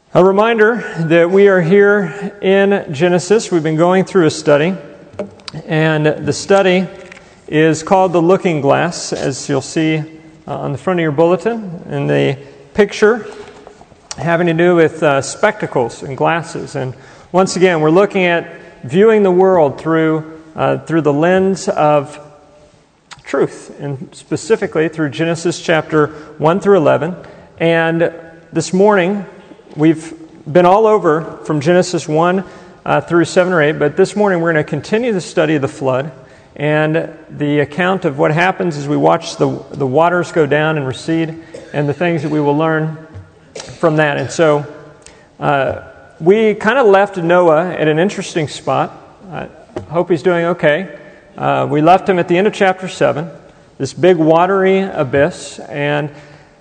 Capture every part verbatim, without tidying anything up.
A reminder that we are here in Genesis. We've been going through a study, and the study is called The Looking Glass, as you'll see uh, on the front of your bulletin, and the picture having to do with uh, spectacles and glasses. And once again, we're looking at viewing the world through uh, through the lens of truth, and specifically through Genesis chapter one through eleven. And this morning, we've been all over from Genesis one uh, through seven or eight, but this morning we're going to continue the study of the flood and the account of what happens as we watch the, the waters go down and recede, and the things that we will learn from that. And so uh, we kind of left Noah at an interesting spot. I hope he's doing okay. Uh, we left him at the end of chapter seven, this big watery abyss, and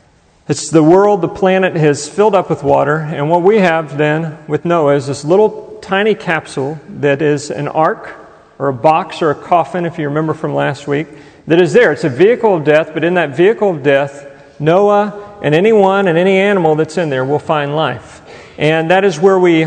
it's the world, the planet has filled up with water, and what we have then with Noah is this little tiny capsule that is an ark, or a box, or a coffin, if you remember from last week, that is there. It's a vehicle of death, but in that vehicle of death, Noah and anyone and any animal that's in there will find life. And that is where we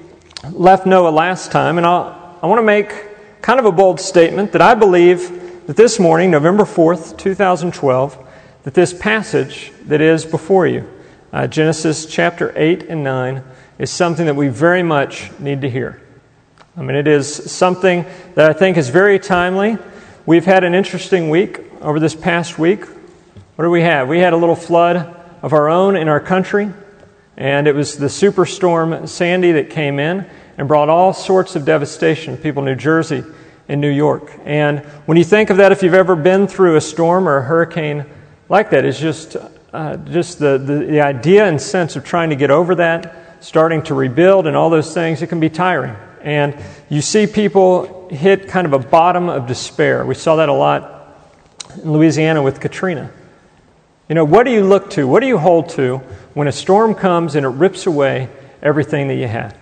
left Noah last time, and I'll, I want to make kind of a bold statement that I believe that this morning, November fourth, twenty twelve, that this passage that is before you, uh, Genesis chapter eight and nine, is something that we very much need to hear. I mean, it is something that I think is very timely. We've had an interesting week over this past week. What do we have? We had a little flood of our own in our country, and it was the superstorm Sandy that came in and brought all sorts of devastation to people in New Jersey and New York. And when you think of that, if you've ever been through a storm or a hurricane like that, is just uh, just the, the, the idea and sense of trying to get over that, starting to rebuild and all those things. It can be tiring. And you see people hit kind of a bottom of despair. We saw that a lot in Louisiana with Katrina. You know, what do you look to? What do you hold to when a storm comes and it rips away everything that you had?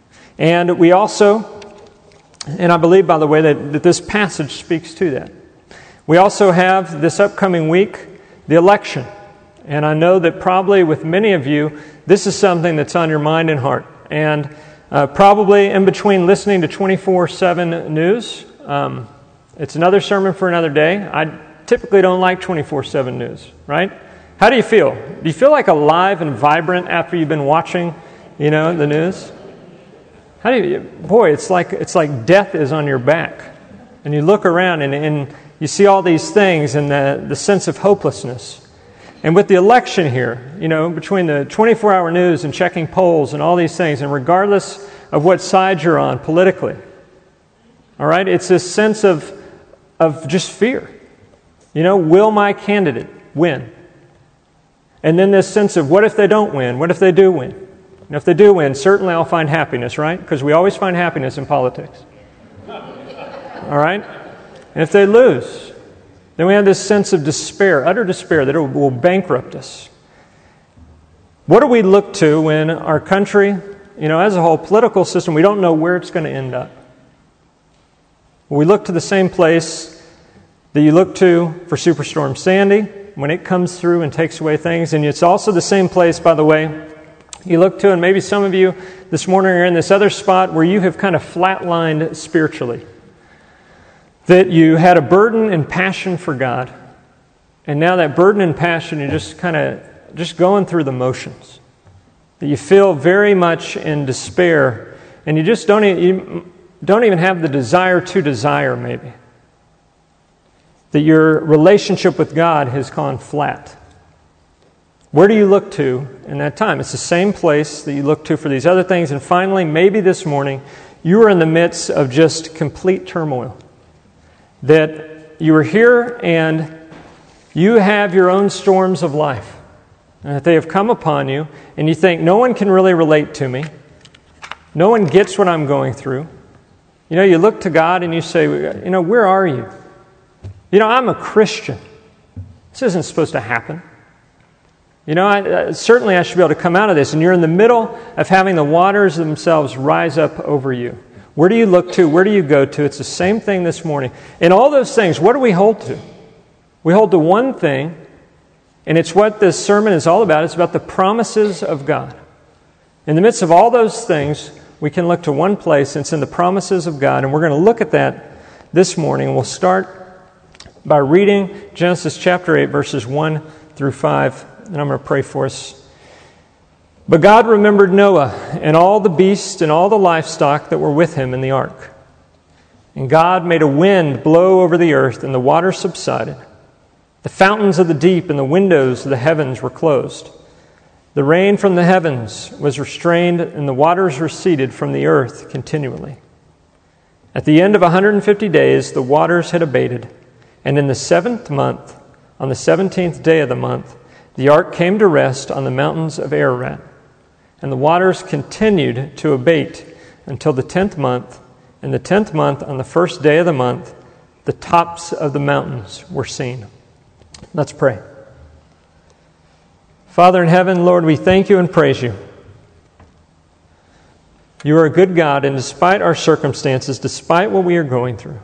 And we also, and I believe, by the way, that, that this passage speaks to that. We also have this upcoming week the election. And I know that probably with many of you, this is something that's on your mind and heart. And uh, probably in between listening to twenty-four seven news, um, it's another sermon for another day. I typically don't like twenty-four seven news, right? How do you feel? Do you feel like alive and vibrant after you've been watching, you know, the news? How do you, boy, it's like it's like death is on your back. And you look around and, and you see all these things and the, the sense of hopelessness. And with the election here, you know, between the twenty-four hour news and checking polls and all these things, and regardless of what side you're on politically, all right, it's this sense of of just fear. You know, will my candidate win? And then this sense of, what if they don't win? What if they do win? And if they do win, certainly I'll find happiness, right? Because we always find happiness in politics. All right? And if they lose, then we have this sense of despair, utter despair, that it will bankrupt us. What do we look to when our country, you know, as a whole political system, we don't know where it's going to end up? We look to the same place that you look to for Superstorm Sandy when it comes through and takes away things. And it's also the same place, by the way, you look to, and maybe some of you this morning are in this other spot where you have kind of flatlined spiritually. That you had a burden and passion for God, and now that burden and passion, you're just kind of just going through the motions. That you feel very much in despair, and you just don't even, you don't even have the desire to desire, maybe. That your relationship with God has gone flat. Where do you look to in that time? It's the same place that you look to for these other things. And finally, maybe this morning, you are in the midst of just complete turmoil. That you are here and you have your own storms of life. And that they have come upon you, and you think, no one can really relate to me. No one gets what I'm going through. You know, you look to God and you say, you know, where are you? You know, I'm a Christian. This isn't supposed to happen. You know, I, uh, certainly I should be able to come out of this. And you're in the middle of having the waters themselves rise up over you. Where do you look to? Where do you go to? It's the same thing this morning. In all those things, what do we hold to? We hold to one thing, and it's what this sermon is all about. It's about the promises of God. In the midst of all those things, we can look to one place, and it's in the promises of God. And we're going to look at that this morning. We'll start by reading Genesis chapter eight, verses one through five. And I'm going to pray for us. But God remembered Noah and all the beasts and all the livestock that were with him in the ark. And God made a wind blow over the earth, and the waters subsided. The fountains of the deep and the windows of the heavens were closed. The rain from the heavens was restrained, and the waters receded from the earth continually. At the end of one hundred fifty days, the waters had abated, and in the seventh month, on the seventeenth day of the month, the ark came to rest on the mountains of Ararat. And the waters continued to abate until the tenth month. In the tenth month, on the first day of the month, the tops of the mountains were seen. Let's pray. Father in heaven, Lord, we thank you and praise you. You are a good God, and despite our circumstances, despite what we are going through,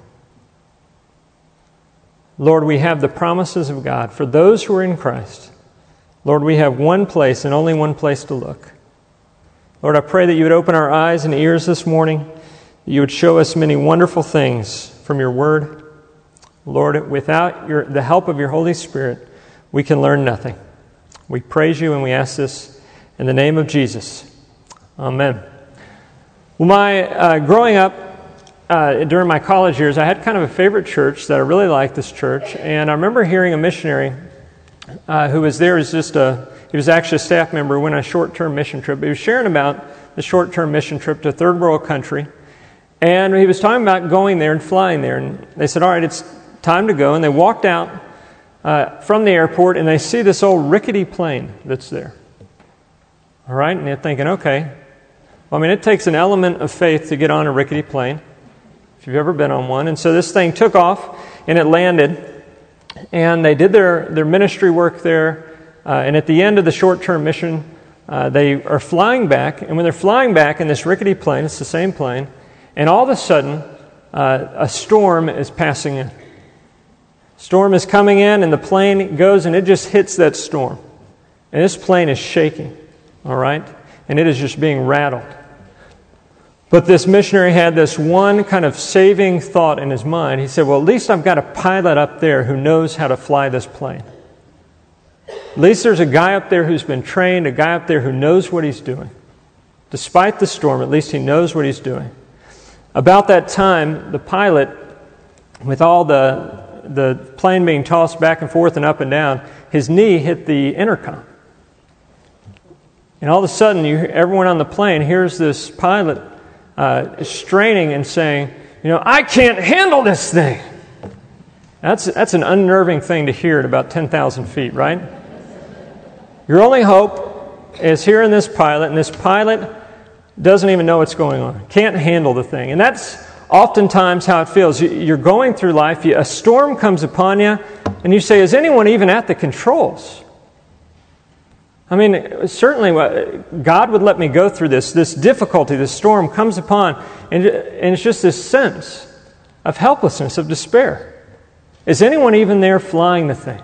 Lord, we have the promises of God for those who are in Christ. Lord, we have one place and only one place to look. Lord, I pray that you would open our eyes and ears this morning, that you would show us many wonderful things from your word. Lord, without your, the help of your Holy Spirit, we can learn nothing. We praise you and we ask this in the name of Jesus. Amen. Well, my uh, growing up, uh, during my college years, I had kind of a favorite church that I really liked, this church. And I remember hearing a missionary uh, who was there as just a He was actually a staff member, went on a short-term mission trip. He was sharing about the short-term mission trip to a third world country. And he was talking about going there and flying there. And they said, all right, it's time to go. And they walked out uh, from the airport, and they see this old rickety plane that's there. All right, and they're thinking, okay. Well, I mean, it takes an element of faith to get on a rickety plane, if you've ever been on one. And so this thing took off, and it landed. And they did their, their ministry work there. Uh, and at the end of the short-term mission, uh, they are flying back. And when they're flying back in this rickety plane, it's the same plane, and all of a sudden, uh, a storm is passing in. Storm is coming in, and the plane goes, and it just hits that storm. And this plane is shaking, all right? And it is just being rattled. But this missionary had this one kind of saving thought in his mind. He said, well, at least I've got a pilot up there who knows how to fly this plane. At least there's a guy up there who's been trained, a guy up there who knows what he's doing. Despite the storm, at least he knows what he's doing. About that time, the pilot, with all the, the plane being tossed back and forth and up and down, his knee hit the intercom. And all of a sudden, you, everyone on the plane hears this pilot uh, straining and saying, you know, I can't handle this thing. That's, that's an unnerving thing to hear at about ten thousand feet, right? Your only hope is hearing this pilot, and this pilot doesn't even know what's going on, can't handle the thing. And that's oftentimes how it feels. You're going through life, a storm comes upon you, and you say, is anyone even at the controls? I mean, certainly God would let me go through this. This difficulty, this storm comes upon, and it's just this sense of helplessness, of despair. Is anyone even there flying the thing?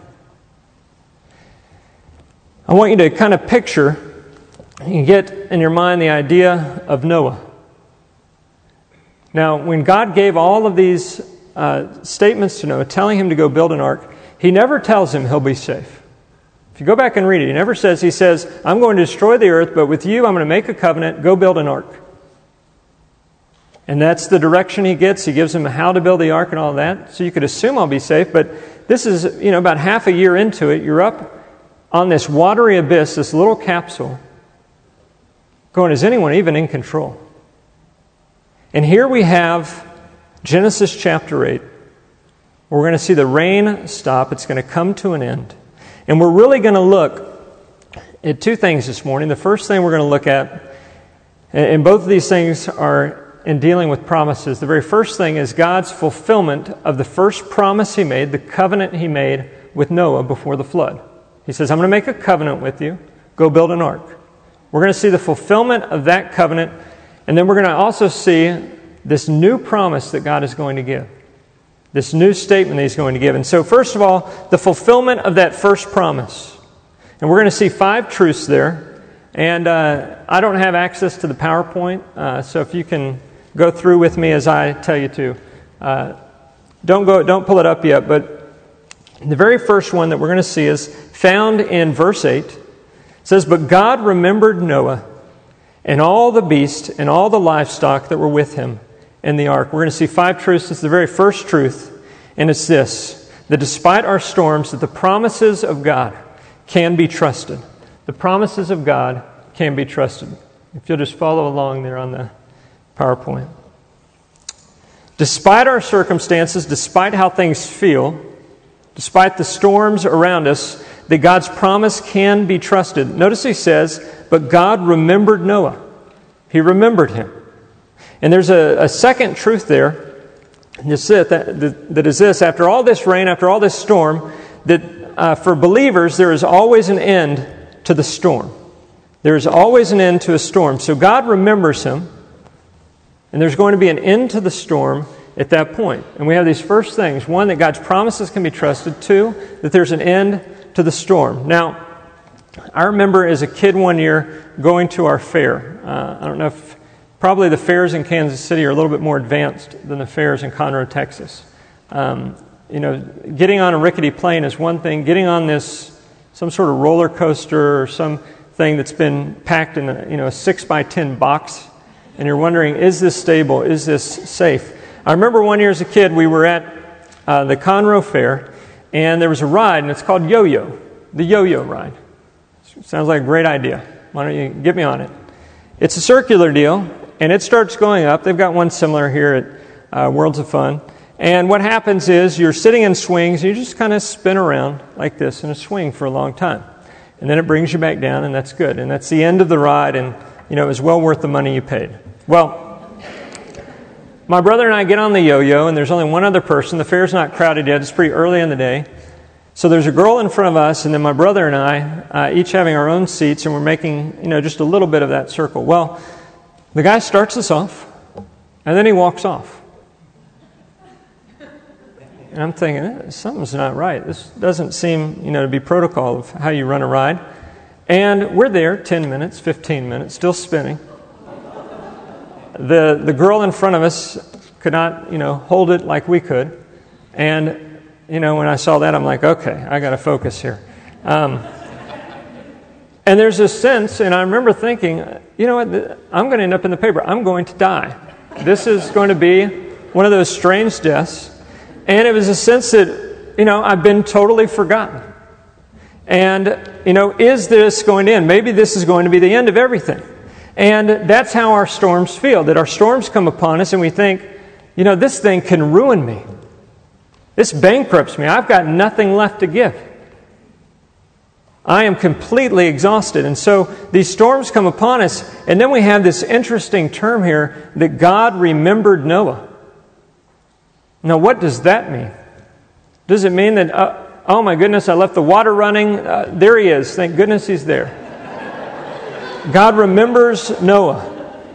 I want you to kind of picture, you get in your mind the idea of Noah. Now, when God gave all of these uh, statements to Noah, telling him to go build an ark, he never tells him he'll be safe. If you go back and read it, he never says, he says, I'm going to destroy the earth, but with you I'm going to make a covenant, go build an ark. And that's the direction he gets. He gives him how to build the ark and all that. So you could assume I'll be safe, but this is, you know, about half a year into it, you're up on this watery abyss, this little capsule, going, is anyone even in control? And here we have Genesis chapter eight. We're going to see the rain stop. It's going to come to an end. And we're really going to look at two things this morning. The first thing we're going to look at, and both of these things are in dealing with promises. The very first thing is God's fulfillment of the first promise He made, the covenant He made with Noah before the flood. He says, I'm going to make a covenant with you. Go build an ark. We're going to see the fulfillment of that covenant, and then we're going to also see this new promise that God is going to give. This new statement that He's going to give. And so first of all, the fulfillment of that first promise. And we're going to see five truths there. And uh, I don't have access to the PowerPoint, uh, so if you can go through with me as I tell you to. Uh, don't go, don't pull it up yet, but the very first one that we're going to see is found in verse eight. It says, "But God remembered Noah and all the beasts and all the livestock that were with him in the ark." We're going to see five truths. It's the very first truth, and it's this: that despite our storms, that the promises of God can be trusted. The promises of God can be trusted. If you'll just follow along there on the PowerPoint. Despite our circumstances, despite how things feel, despite the storms around us, that God's promise can be trusted. Notice he says, but God remembered Noah. He remembered him. And there's a, a second truth there, that's it, that, that, that is this: after all this rain, after all this storm, that uh, for believers there is always an end to the storm. There is always an end to a storm. So God remembers him, and there's going to be an end to the storm at that point. And we have these first things. One, that God's promises can be trusted. Two, that there's an end to the storm. Now, I remember as a kid one year going to our fair. Uh, I don't know if, probably the fairs in Kansas City are a little bit more advanced than the fairs in Conroe, Texas. Um, you know, getting on a rickety plane is one thing. Getting on this, some sort of roller coaster or some thing that's been packed in a, you know, a six by ten box, and you're wondering, is this stable? Is this safe? I remember one year as a kid, we were at uh, the Conroe Fair, and there was a ride, and it's called Yo-Yo, the Yo-Yo ride. Sounds like a great idea. Why don't you get me on it? It's a circular deal, and it starts going up. They've got one similar here at uh, Worlds of Fun. And what happens is you're sitting in swings, and you just kind of spin around like this in a swing for a long time. And then it brings you back down, and that's good. And that's the end of the ride, and you know it was well worth the money you paid. Well, my brother and I get on the yo-yo, and there's only one other person. The fair's not crowded yet. It's pretty early in the day. So there's a girl in front of us, and then my brother and I, uh, each having our own seats, and we're making, you know, just a little bit of that circle. Well, the guy starts us off, and then he walks off. And I'm thinking, eh, something's not right. This doesn't seem, you know, to be protocol of how you run a ride. And we're there ten minutes, fifteen minutes, still spinning. The the girl in front of us could not, you know, hold it like we could. And, you know, when I saw that, I'm like, okay, I got to focus here. Um, and there's this sense, and I remember thinking, you know what, I'm going to end up in the paper. I'm going to die. This is going to be one of those strange deaths. And it was a sense that, you know, I've been totally forgotten. And, you know, is this going to end? Maybe this is going to be the end of everything. And that's how our storms feel, that our storms come upon us and we think, you know, this thing can ruin me. This bankrupts me. I've got nothing left to give. I am completely exhausted. And so these storms come upon us, and then we have this interesting term here that God remembered Noah. Now, what does that mean? Does it mean that, uh, oh my goodness, I left the water running? Uh, there he is. Thank goodness he's there. God remembers Noah.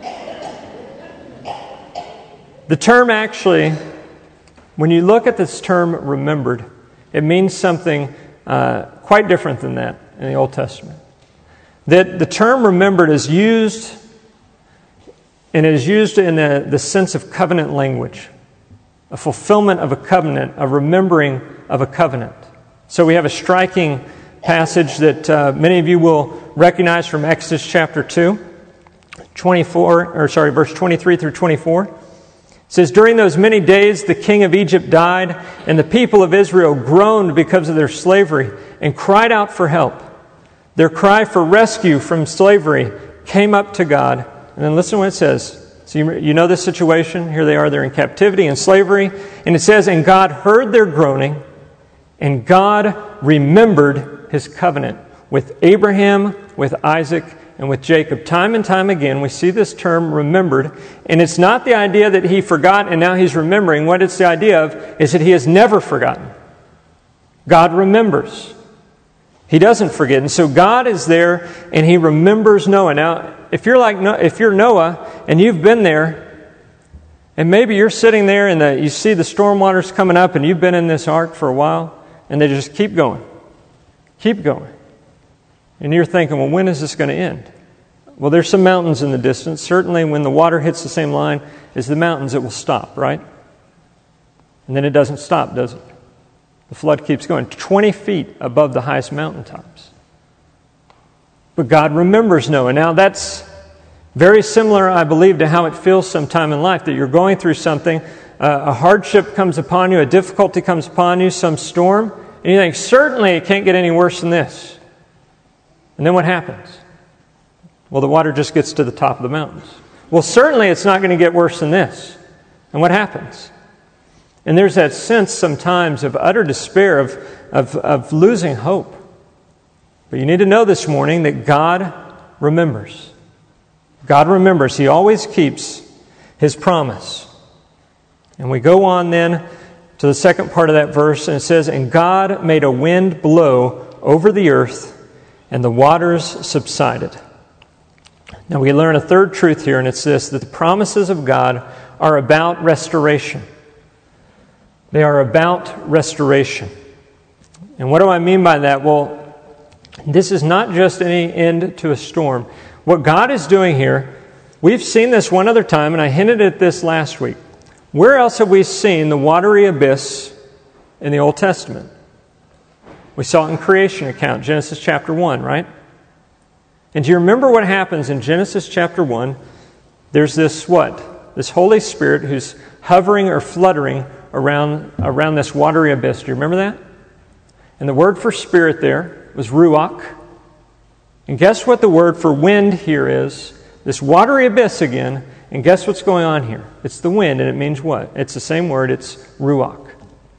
The term actually, when you look at this term remembered, it means something uh, quite different than that in the Old Testament. That the term remembered is used, and it is used in the, the sense of covenant language. A fulfillment of a covenant, a remembering of a covenant. So we have a striking passage that uh, many of you will recognize from Exodus chapter two, twenty-four, or sorry, verse twenty-three through twenty-four. It says, "During those many days the king of Egypt died, and the people of Israel groaned because of their slavery and cried out for help. Their cry for rescue from slavery came up to God." And then listen to what it says. So you, you know this situation. Here they are. They're in captivity and slavery. And it says, "And God heard their groaning, and God remembered His covenant with Abraham, with Isaac, and with Jacob." Time and time again, we see this term remembered. And it's not the idea that He forgot and now He's remembering. What it's the idea of is that He has never forgotten. God remembers. He doesn't forget. And so God is there, and He remembers Noah. Now, if you're like if you're Noah and you've been there, and maybe you're sitting there and the, you see the storm waters coming up, and you've been in this ark for a while, and they just keep going, keep going, and you're thinking, well, when is this going to end? Well, there's some mountains in the distance. Certainly when the water hits the same line as the mountains, it will stop, right? And then it doesn't stop, does it? The flood keeps going, twenty feet above the highest mountaintops. But God remembers Noah. Now that's very similar, I believe, to how it feels sometime in life, that you're going through something, uh, a hardship comes upon you, a difficulty comes upon you, some storm, and you think, certainly it can't get any worse than this. And then what happens? Well, the water just gets to the top of the mountains. Well, certainly it's not going to get worse than this. And what happens? And there's that sense sometimes of utter despair, of, of, of losing hope. But you need to know this morning that God remembers. God remembers. He always keeps His promise. And we go on then to the second part of that verse, and it says, "And God made a wind blow over the earth, and the waters subsided." Now we learn a third truth here, and it's this, that the promises of God are about restoration. They are about restoration. And what do I mean by that? Well, this is not just any end to a storm. What God is doing here, we've seen this one other time, and I hinted at this last week. Where else have we seen the watery abyss in the Old Testament? We saw it in creation account, Genesis chapter one, right? And do you remember what happens in Genesis chapter one? There's this what? This Holy Spirit who's hovering or fluttering around, around this watery abyss. Do you remember that? And the word for spirit there was ruach. And guess what the word for wind here is? This watery abyss again. And guess what's going on here? It's the wind, and it means what? It's the same word, it's ruach.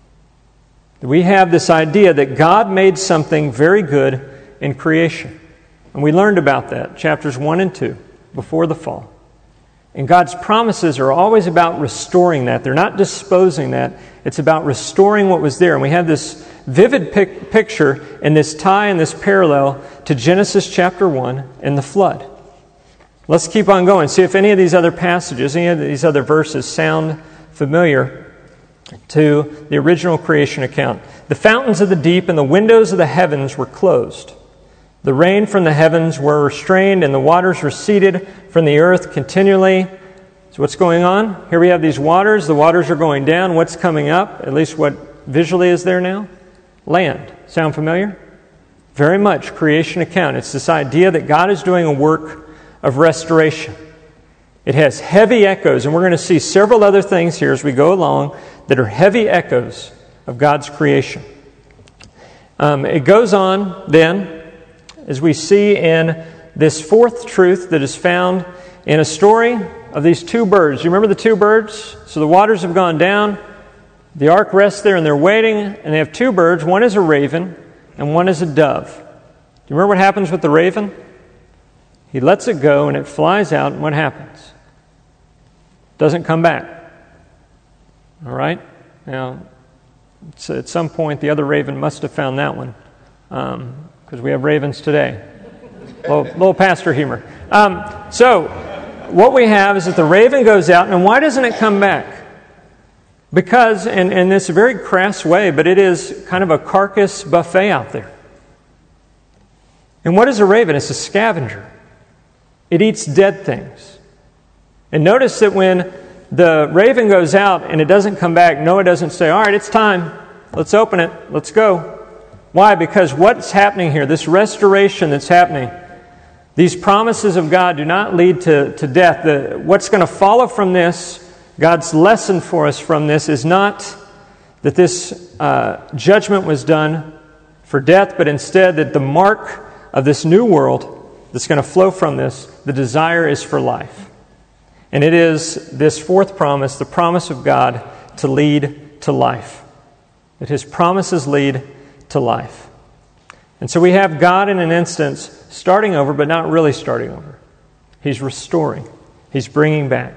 We have this idea that God made something very good in creation. And we learned about that, chapters one and two, before the fall. And God's promises are always about restoring that. They're not disposing that. It's about restoring what was there. And we have this vivid pic- picture and this tie and this parallel to Genesis chapter one and the flood. Let's keep on going. See if any of these other passages, any of these other verses sound familiar to the original creation account. The fountains of the deep and the windows of the heavens were closed. The rain from the heavens were restrained, and the waters receded from the earth continually. So what's going on? Here we have these waters. The waters are going down. What's coming up? At least what visually is there now? Land. Sound familiar? Very much creation account. It's this idea that God is doing a work of restoration. It has heavy echoes, and we're going to see several other things here as we go along that are heavy echoes of God's creation. Um, it goes on then, as we see in this fourth truth that is found in a story of these two birds. You remember the two birds? So the waters have gone down, the ark rests there, and they're waiting, and they have two birds. One is a raven, and one is a dove. Do you remember what happens with the raven? He lets it go, and it flies out, and what happens? Doesn't come back. All right? Now, so at some point, the other raven must have found that one, because um, we have ravens today. little, little pastor humor. Um, so, what we have is that the raven goes out, and why doesn't it come back? Because, in, in this very crass way, but it is kind of a carcass buffet out there. And what is a raven? It's a scavenger. It eats dead things. And notice that when the raven goes out and it doesn't come back, Noah doesn't say, all right, it's time. Let's open it. Let's go. Why? Because what's happening here, this restoration that's happening, these promises of God do not lead to, to death. The, what's going to follow from this, God's lesson for us from this, is not that this uh, judgment was done for death, but instead that the mark of this new world that's going to flow from this, the desire is for life. And it is this fourth promise, the promise of God, to lead to life. That His promises lead to life. And so we have God in an instance starting over, but not really starting over. He's restoring. He's bringing back.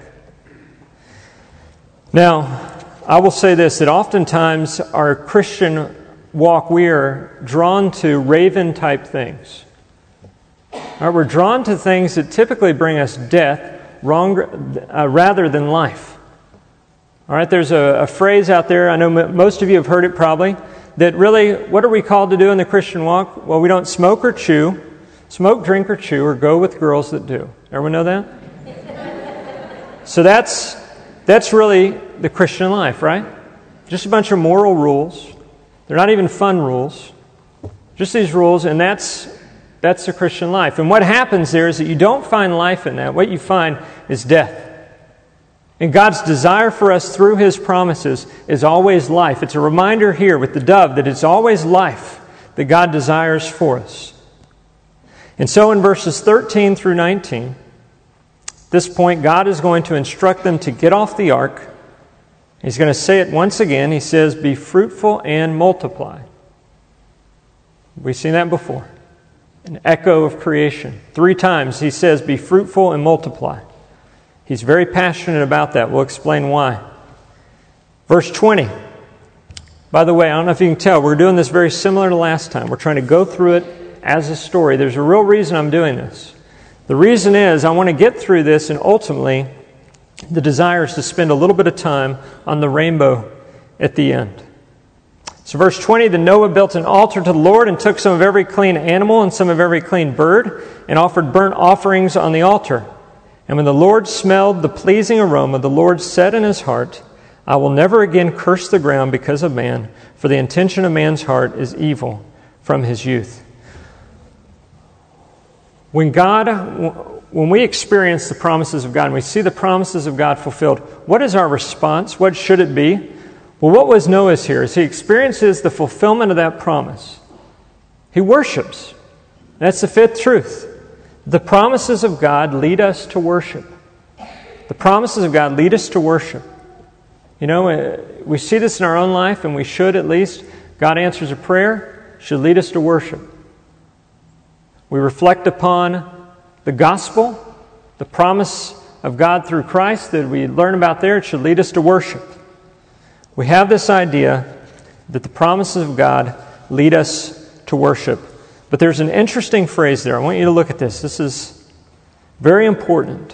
Now, I will say this, that oftentimes our Christian walk, we are drawn to raven-type things. All right, we're drawn to things that typically bring us death wrong, uh, rather than life. All right, there's a, a phrase out there, I know m- most of you have heard it probably, that really, what are we called to do in the Christian walk? Well, we don't smoke or chew, Smoke, drink, or chew, or go with girls that do. Everyone know that? So that's that's really the Christian life, right? Just a bunch of moral rules. They're not even fun rules. Just these rules, and that's that's the Christian life. And what happens there is that you don't find life in that. What you find is death. And God's desire for us through His promises is always life. It's a reminder here with the dove that it's always life that God desires for us. And so in verses thirteen through nineteen, at this point, God is going to instruct them to get off the ark. He's going to say it once again. He says, "Be fruitful and multiply." We've seen that before. An echo of creation. Three times He says, "Be fruitful and multiply." He's very passionate about that. We'll explain why. Verse twenty. By the way, I don't know if you can tell, we're doing this very similar to last time. We're trying to go through it as a story. There's a real reason I'm doing this. The reason is I want to get through this, and ultimately the desire is to spend a little bit of time on the rainbow at the end. So verse twenty, "Then Noah built an altar to the Lord and took some of every clean animal and some of every clean bird and offered burnt offerings on the altar. And when the Lord smelled the pleasing aroma, the Lord said in His heart, I will never again curse the ground because of man, for the intention of man's heart is evil from his youth." When God, when we experience the promises of God, and we see the promises of God fulfilled, what is our response? What should it be? Well, what was Noah's here? As he experiences the fulfillment of that promise, he worships. That's the fifth truth. The promises of God lead us to worship. The promises of God lead us to worship. You know, we see this in our own life, and we should at least. God answers a prayer, should lead us to worship. We reflect upon the gospel, the promise of God through Christ that we learn about there. It should lead us to worship. We have this idea that the promises of God lead us to worship. But there's an interesting phrase there. I want you to look at this. This is very important.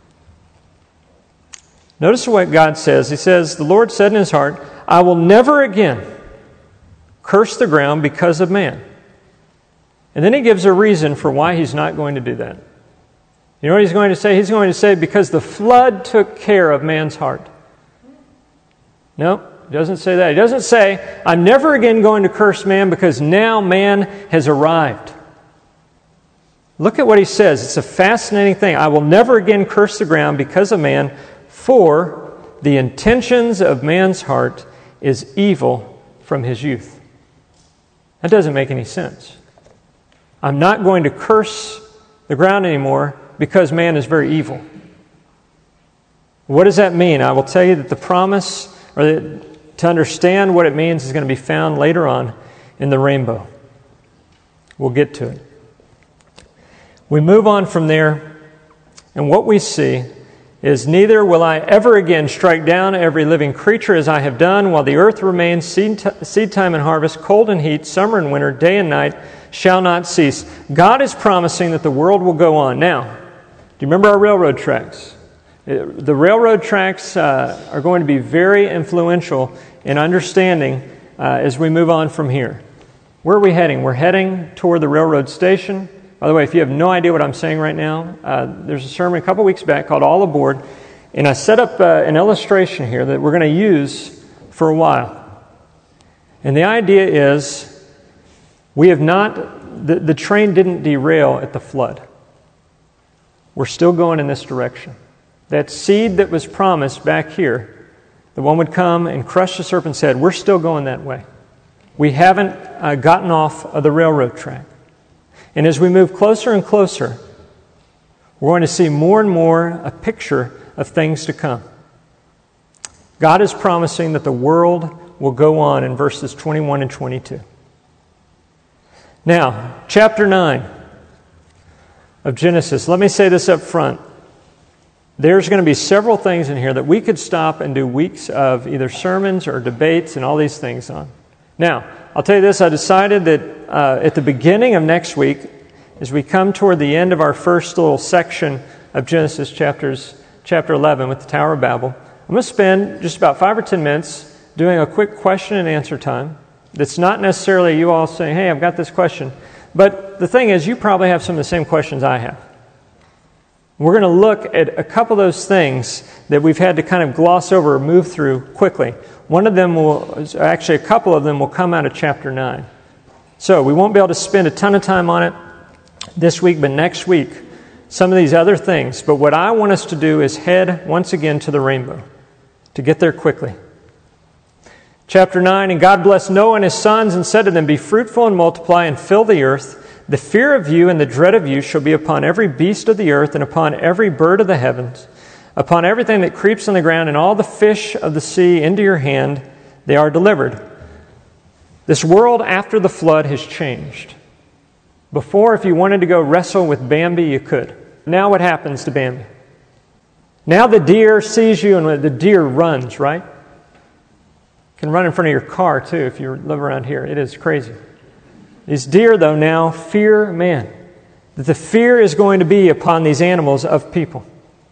Notice what God says. He says, "The Lord said in His heart, I will never again curse the ground because of man." And then He gives a reason for why He's not going to do that. You know what He's going to say? He's going to say, because the flood took care of man's heart. No, He doesn't say that. He doesn't say, I'm never again going to curse man because now man has arrived. Look at what He says. It's a fascinating thing. "I will never again curse the ground because of man, for the intentions of man's heart is evil from his youth." That doesn't make any sense. I'm not going to curse the ground anymore because man is very evil. What does that mean? I will tell you that the promise, or that to understand what it means, is going to be found later on in the rainbow. We'll get to it. We move on from there, and what we see is, "Neither will I ever again strike down every living creature as I have done, while the earth remains, seed, t- seed time and harvest, cold and heat, summer and winter, day and night shall not cease." God is promising that the world will go on. Now, do you remember our railroad tracks? The railroad tracks uh, are going to be very influential in understanding uh, as we move on from here. Where are we heading? We're heading toward the railroad station. By the way, if you have no idea what I'm saying right now, uh, there's a sermon a couple weeks back called All Aboard, and I set up uh, an illustration here that we're going to use for a while. And the idea is, we have not, the, the train didn't derail at the flood. We're still going in this direction. That seed that was promised back here, the one would come and crush the serpent's head, we're still going that way. We haven't uh, gotten off of the railroad track. And as we move closer and closer, we're going to see more and more a picture of things to come. God is promising that the world will go on in verses twenty-one and twenty-two. Now, chapter nine of Genesis. Let me say this up front. There's going to be several things in here that we could stop and do weeks of either sermons or debates and all these things on. Now, I'll tell you this. I decided that uh, at the beginning of next week, as we come toward the end of our first little section of Genesis chapters, chapter eleven with the Tower of Babel, I'm going to spend just about five or ten minutes doing a quick question and answer time. That's not necessarily you all saying, hey, I've got this question. But the thing is, you probably have some of the same questions I have. We're going to look at a couple of those things that we've had to kind of gloss over or move through quickly. One of them will, actually a couple of them will come out of chapter nine. So we won't be able to spend a ton of time on it this week, but next week, some of these other things. But what I want us to do is head once again to the rainbow, to get there quickly. Chapter nine, and God blessed Noah and his sons and said to them, be fruitful and multiply and fill the earth. The fear of you and the dread of you shall be upon every beast of the earth and upon every bird of the heavens, upon everything that creeps on the ground and all the fish of the sea into your hand, they are delivered. This world after the flood has changed. Before, if you wanted to go wrestle with Bambi, you could. Now what happens to Bambi? Now the deer sees you and the deer runs, right? Can run in front of your car too if you live around here. It is crazy. These deer, though, now fear man. That the fear is going to be upon these animals of people.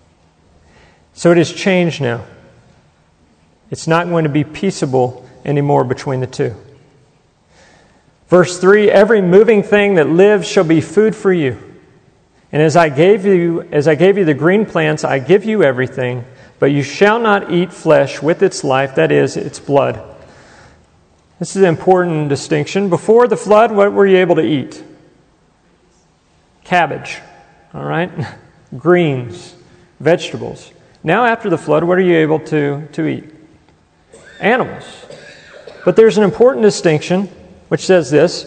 So it has changed now. It's not going to be peaceable anymore between the two. Verse three, every moving thing that lives shall be food for you. And as I gave you, as I gave you the green plants, I give you everything, but you shall not eat flesh with its life, that is, its blood. This is an important distinction. Before the flood, what were you able to eat? Cabbage, all right? Greens, vegetables. Now after the flood, what are you able to, to eat? Animals. But there's an important distinction, which says this,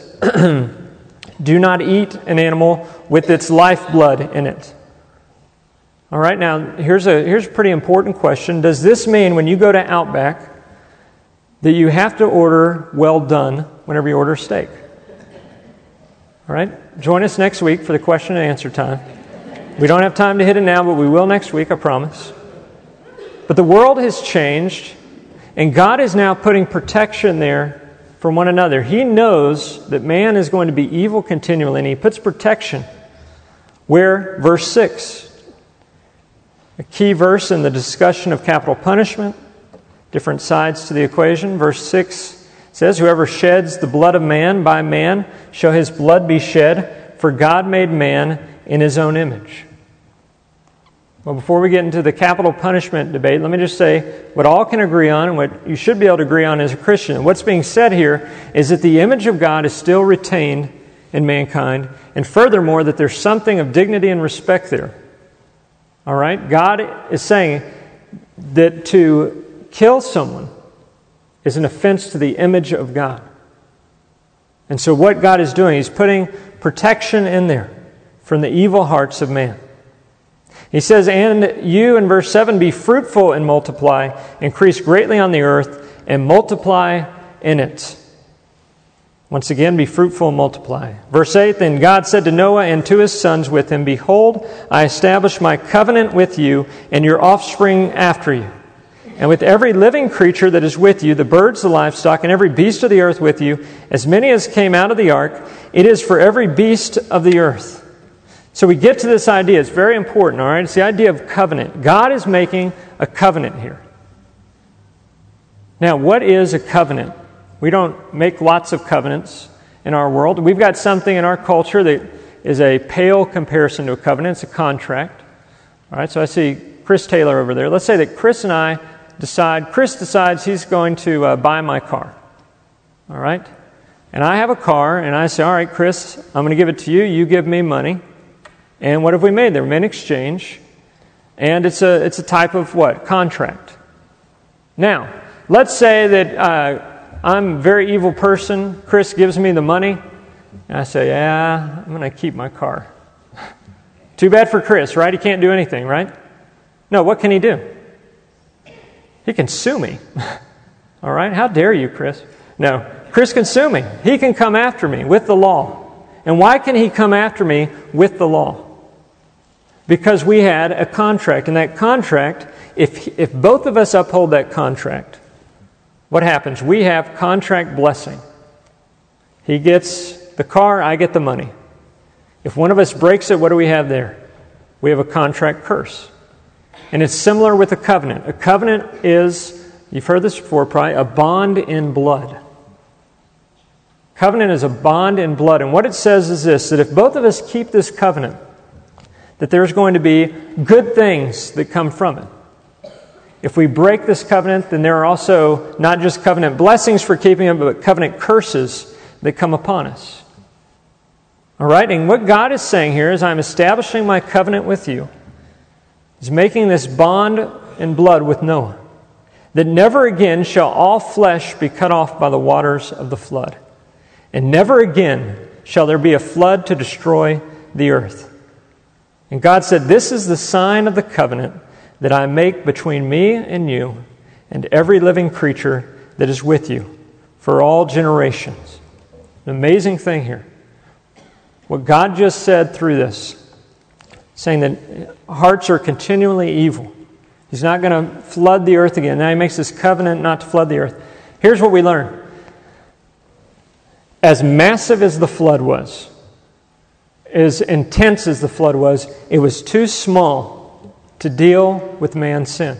do not eat an animal with its lifeblood in it. All right, now here's a, here's a pretty important question. Does this mean when you go to Outback that you have to order well done whenever you order steak? All right, join us next week for the question and answer time. We don't have time to hit it now, but we will next week, I promise. But the world has changed, and God is now putting protection there from one another. He knows that man is going to be evil continually, and He puts protection. Where, verse six, a key verse in the discussion of capital punishment, different sides to the equation. Verse six says, whoever sheds the blood of man, by man shall his blood be shed, for God made man in His own image. Well, before we get into the capital punishment debate, let me just say what all can agree on and what you should be able to agree on as a Christian. What's being said here is that the image of God is still retained in mankind, and furthermore, that there's something of dignity and respect there. All right? God is saying that to kill someone is an offense to the image of God. And so what God is doing, He's putting protection in there from the evil hearts of man. He says, and you, in verse seven, be fruitful and multiply, increase greatly on the earth, and multiply in it. Once again, be fruitful and multiply. Verse eight, then God said to Noah and to his sons with him, behold, I establish my covenant with you and your offspring after you, and with every living creature that is with you, the birds, the livestock, and every beast of the earth with you, as many as came out of the ark, it is for every beast of the earth. So we get to this idea. It's very important, all right? It's the idea of covenant. God is making a covenant here. Now, what is a covenant? We don't make lots of covenants in our world. We've got something in our culture that is a pale comparison to a covenant. It's a contract. All right, so I see Chris Taylor over there. Let's say that Chris and I decide, Chris decides he's going to uh, buy my car. All right? And I have a car, and I say, all right, Chris, I'm going to give it to you. You give me money. And what have we made there? We made an exchange. And it's a, it's a type of what? Contract. Now, let's say that uh, I'm a very evil person. Chris gives me the money. And I say, yeah, I'm going to keep my car. Too bad for Chris, right? He can't do anything, right? No, what can he do? He can sue me. All right? How dare you, Chris? No, Chris can sue me. He can come after me with the law. And why can he come after me with the law? Because we had a contract. And that contract, if if both of us uphold that contract, what happens? We have contract blessing. He gets the car, I get the money. If one of us breaks it, what do we have there? We have a contract curse. And it's similar with a covenant. A covenant is, you've heard this before probably, a bond in blood. Covenant is a bond in blood. And what it says is this, that if both of us keep this covenant, that there's going to be good things that come from it. If we break this covenant, then there are also not just covenant blessings for keeping it, but covenant curses that come upon us. All right? And what God is saying here is, I'm establishing my covenant with you. He's making this bond in blood with Noah, that never again shall all flesh be cut off by the waters of the flood. And never again shall there be a flood to destroy the earth. And God said, this is the sign of the covenant that I make between me and you and every living creature that is with you for all generations. An amazing thing here. What God just said through this, saying that hearts are continually evil. He's not going to flood the earth again. Now he makes this covenant not to flood the earth. Here's what we learn. As massive as the flood was, as intense as the flood was, it was too small to deal with man's sin.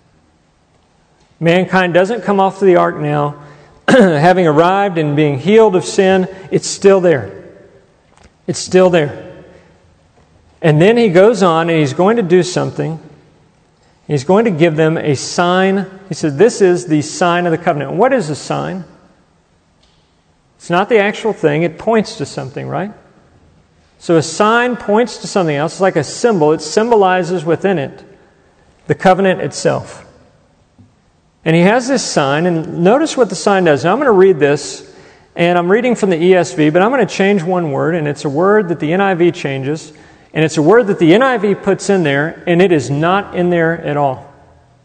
Mankind doesn't come off the ark now, having arrived and being healed of sin. It's still there. It's still there. And then he goes on and he's going to do something. He's going to give them a sign. He said, this is the sign of the covenant. And what is a sign? It's not the actual thing. It points to something, right? So a sign points to something else. It's like a symbol. It symbolizes within it the covenant itself. And he has this sign, and notice what the sign does. Now I'm going to read this, and I'm reading from the E S V, but I'm going to change one word, and it's a word that the N I V changes, and it's a word that the N I V puts in there, and it is not in there at all.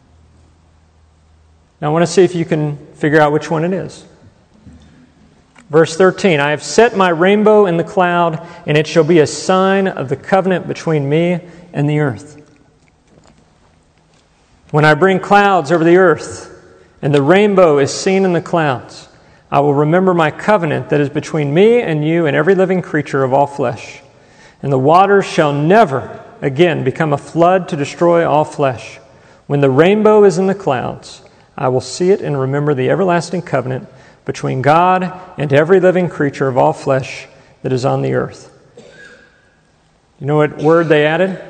Now I want to see if you can figure out which one it is. Verse thirteen, I have set my rainbow in the cloud, and it shall be a sign of the covenant between me and the earth. When I bring clouds over the earth, and the rainbow is seen in the clouds, I will remember my covenant that is between me and you and every living creature of all flesh. And the waters shall never again become a flood to destroy all flesh. When the rainbow is in the clouds, I will see it and remember the everlasting covenant between God and every living creature of all flesh that is on the earth. You know what word they added?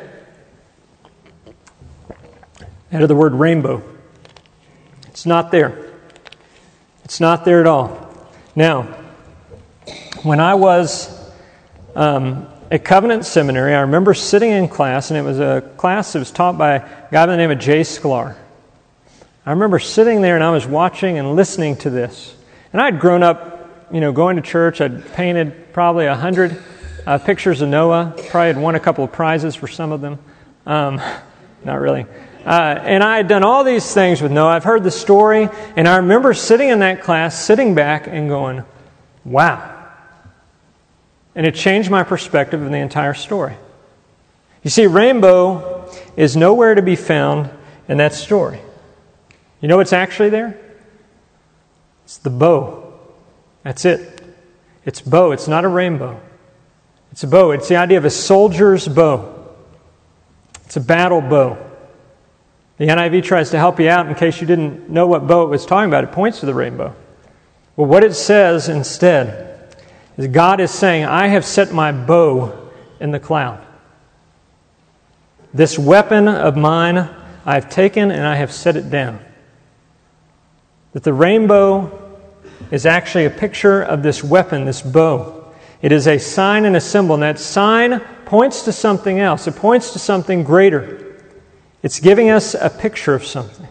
Added the word rainbow. It's not there. It's not there at all. Now, when I was um, at Covenant Seminary, I remember sitting in class, and it was a class that was taught by a guy by the name of Jay Sklar. I remember sitting there and I was watching and listening to this. And I'd grown up, you know, going to church. I'd painted probably a hundred uh, pictures of Noah. Probably had won a couple of prizes for some of them. Um, not really. Uh, and I had done all these things with Noah. I've heard the story, and I remember sitting in that class, sitting back and going, wow. And it changed my perspective of the entire story. You see, rainbow is nowhere to be found in that story. You know what's actually there? It's the bow. That's it. It's bow. It's not a rainbow. It's a bow. It's the idea of a soldier's bow. It's a battle bow. The N I V tries to help you out in case you didn't know what bow it was talking about. It points to the rainbow. Well, what it says instead is God is saying, I have set my bow in the cloud. This weapon of mine I have taken and I have set it down. That the rainbow is actually a picture of this weapon, this bow. It is a sign and a symbol, and that sign points to something else. It points to something greater. It's giving us a picture of something.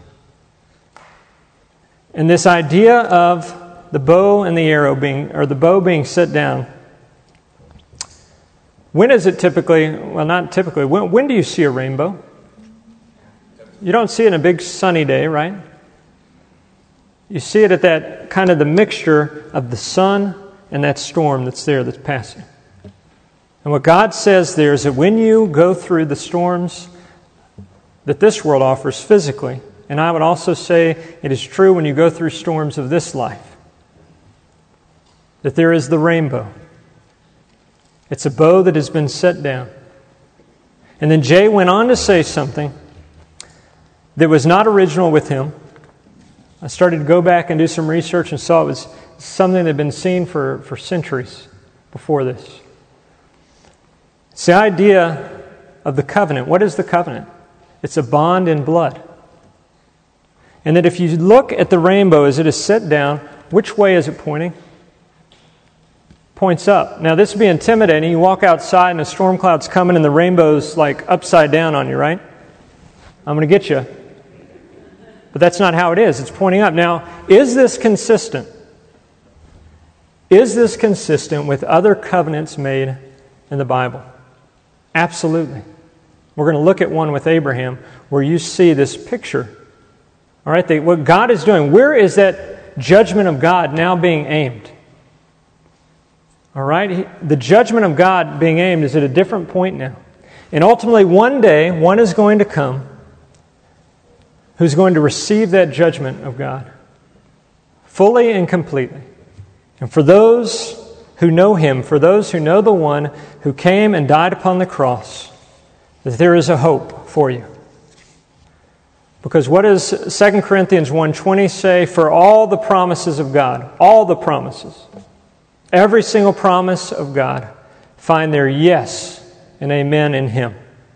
And this idea of the bow and the arrow being, or the bow being set down, when is it typically, well not typically, when, when do you see a rainbow? You don't see it on a big sunny day, right? You see it at that kind of the mixture of the sun and that storm that's there that's passing. And what God says there is that when you go through the storms that this world offers physically, and I would also say it is true when you go through storms of this life, that there is the rainbow. It's a bow that has been set down. And then Jay went on to say something that was not original with him, I started to go back and do some research and saw it was something that had been seen for, for centuries before this. It's the idea of the covenant. What is the covenant? It's a bond in blood. And that if you look at the rainbow as it is set down, which way is it pointing? Points up. Now this would be intimidating. You walk outside and a storm cloud's coming and the rainbow's like upside down on you, right? I'm going to get you. But that's not how it is. It's pointing up. Now, is this consistent? Is this consistent with other covenants made in the Bible? Absolutely. We're going to look at one with Abraham where you see this picture. All right, they, what God is doing, where is that judgment of God now being aimed? All right, he, the judgment of God being aimed is at a different point now. And ultimately, one day, one is going to come who's going to receive that judgment of God fully and completely. And for those who know Him, for those who know the one who came and died upon the cross, that there is a hope for you. Because what does Second Corinthians one twenty say? For all the promises of God, all the promises, every single promise of God, find their yes and amen in Him.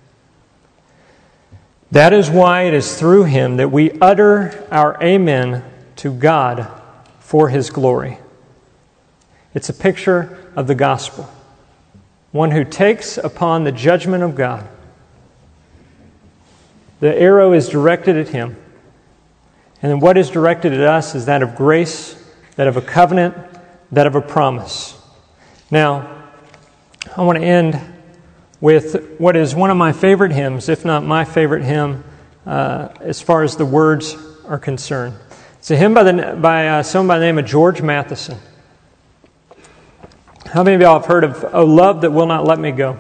That is why it is through Him that we utter our amen to God for His glory. It's a picture of the gospel. One who takes upon the judgment of God. The arrow is directed at Him. And then what is directed at us is that of grace, that of a covenant, that of a promise. Now, I want to end with what is one of my favorite hymns, if not my favorite hymn, uh, as far as the words are concerned. It's a hymn by, the, by uh, someone by the name of George Matheson. How many of y'all have heard of "O Love That Will Not Let Me Go"?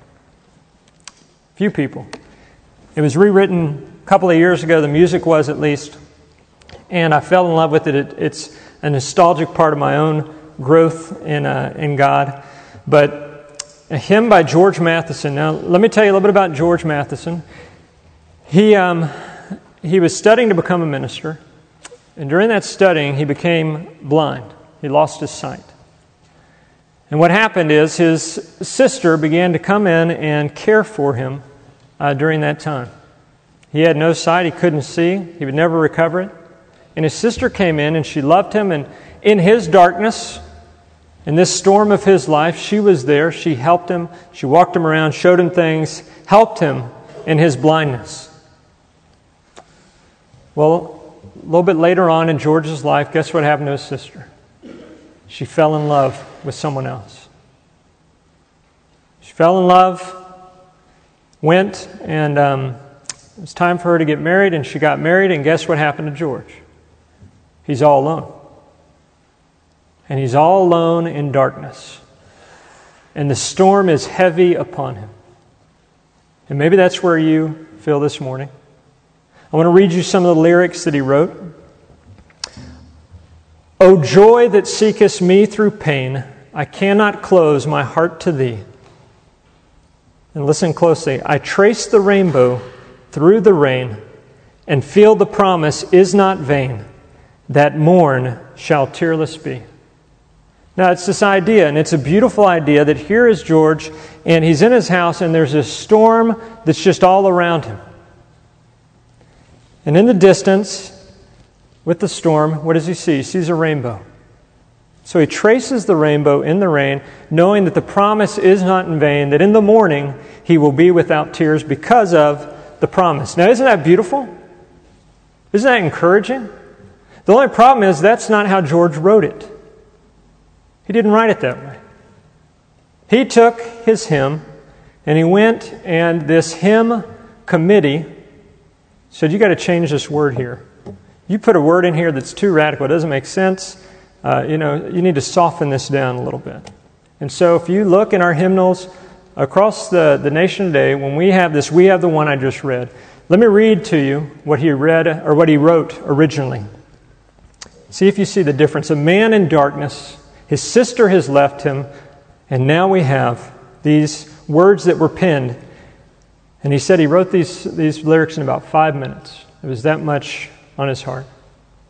Few people. It was rewritten a couple of years ago, the music was at least, and I fell in love with it. it it's a nostalgic part of my own growth in uh, in God. But a hymn by George Matheson. Now, let me tell you a little bit about George Matheson. He um, he was studying to become a minister, and during that studying, he became blind. He lost his sight. And what happened is his sister began to come in and care for him uh, during that time. He had no sight. He couldn't see. He would never recover it. And his sister came in and she loved him. And in his darkness, in this storm of his life, she was there. She helped him. She walked him around, showed him things, helped him in his blindness. Well, a little bit later on in George's life, guess what happened to his sister? She fell in love with someone else. She fell in love, went, and um, it was time for her to get married, and she got married, and guess what happened to George? He's all alone. And he's all alone in darkness. And the storm is heavy upon him. And maybe that's where you feel this morning. I want to read you some of the lyrics that he wrote. O joy that seekest me through pain, I cannot close my heart to thee. And listen closely. I trace the rainbow through the rain, and feel the promise is not vain, that morn shall tearless be. Now, it's this idea, and it's a beautiful idea, that here is George, and he's in his house, and there's this storm that's just all around him. And in the distance, with the storm, what does he see? He sees a rainbow. So he traces the rainbow in the rain, knowing that the promise is not in vain, that in the morning he will be without tears because of the promise. Now, isn't that beautiful? Isn't that encouraging? The only problem is that's not how George wrote it. He didn't write it that way. He took his hymn and he went, and this hymn committee said, you got to change this word here. You put a word in here that's too radical. It doesn't make sense. Uh, you know, you need to soften this down a little bit. And so if you look in our hymnals across the, the nation today, when we have this, we have the one I just read. Let me read to you what he read, or what he wrote originally. See if you see the difference. A man in darkness, his sister has left him, and now we have these words that were penned. And he said he wrote these, these lyrics in about five minutes. It was that much on his heart.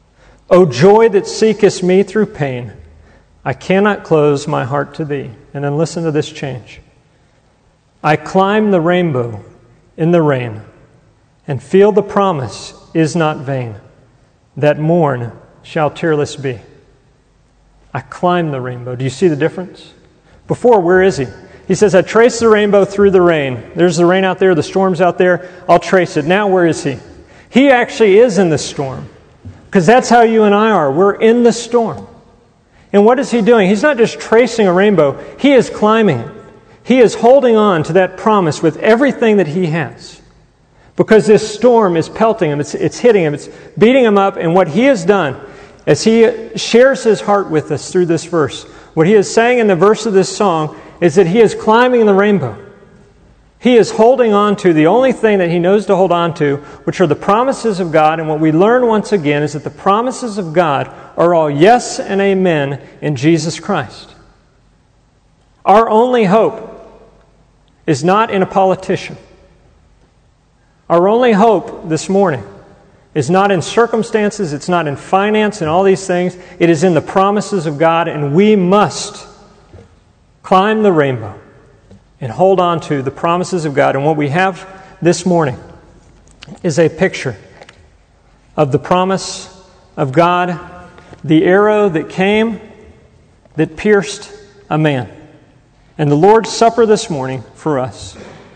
O joy that seekest me through pain, I cannot close my heart to thee. And then listen to this change. I climb the rainbow in the rain, and feel the promise is not vain, that morn shall tearless be. I climb the rainbow. Do you see the difference? Before, where is he? He says, I trace the rainbow through the rain. There's the rain out there, the storm's out there. I'll trace it. Now, where is he? He actually is in the storm. Because that's how you and I are. We're in the storm. And what is he doing? He's not just tracing a rainbow. He is climbing it. He is holding on to that promise with everything that he has. Because this storm is pelting him. It's, it's hitting him. It's beating him up. And what he has done, as he shares his heart with us through this verse, what he is saying in the verse of this song is that he is climbing the rainbow. He is holding on to the only thing that he knows to hold on to, which are the promises of God. And what we learn once again is that the promises of God are all yes and amen in Jesus Christ. Our only hope is not in a politician. Our only hope this morning is not in circumstances, it's not in finance and all these things. It is in the promises of God, and we must climb the rainbow and hold on to the promises of God. And what we have this morning is a picture of the promise of God, the arrow that came that pierced a man. And the Lord's Supper this morning for us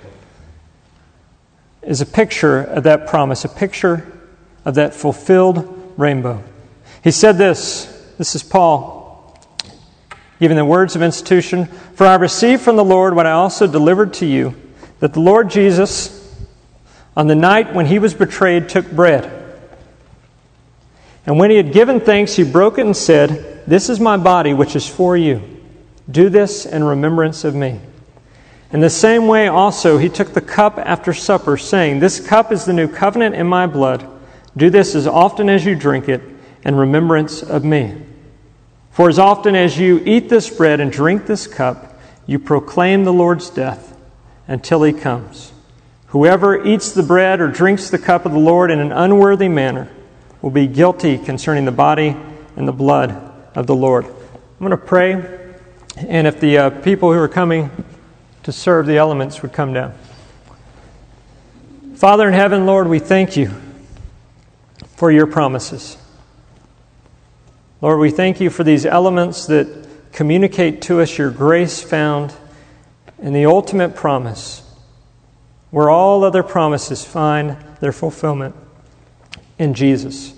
is a picture of that promise, a picture of that fulfilled rainbow. He said this, this is Paul, giving the words of institution, for I received from the Lord what I also delivered to you, that the Lord Jesus, on the night when he was betrayed, took bread. And when he had given thanks, he broke it and said, this is my body, which is for you. Do this in remembrance of me. In the same way also he took the cup after supper, saying, this cup is the new covenant in my blood. Do this as often as you drink it in remembrance of me. For as often as you eat this bread and drink this cup, you proclaim the Lord's death until he comes. Whoever eats the bread or drinks the cup of the Lord in an unworthy manner will be guilty concerning the body and the blood of the Lord. I'm going to pray. And if the uh, people who are coming to serve the elements would come down. Father in heaven, Lord, we thank you for your promises. Lord, we thank you for these elements that communicate to us your grace found in the ultimate promise, where all other promises find their fulfillment in Jesus.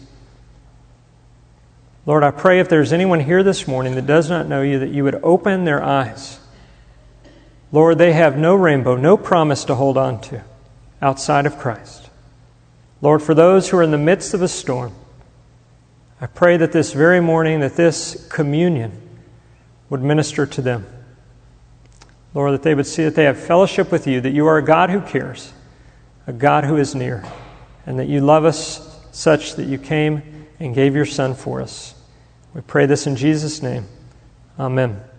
Lord, I pray if there's anyone here this morning that does not know you, that you would open their eyes. Lord, they have no rainbow, no promise to hold on to outside of Christ. Lord, for those who are in the midst of a storm, I pray that this very morning, that this communion would minister to them. Lord, that they would see that they have fellowship with you, that you are a God who cares, a God who is near, and that you love us such that you came and gave your Son for us. We pray this in Jesus' name. Amen.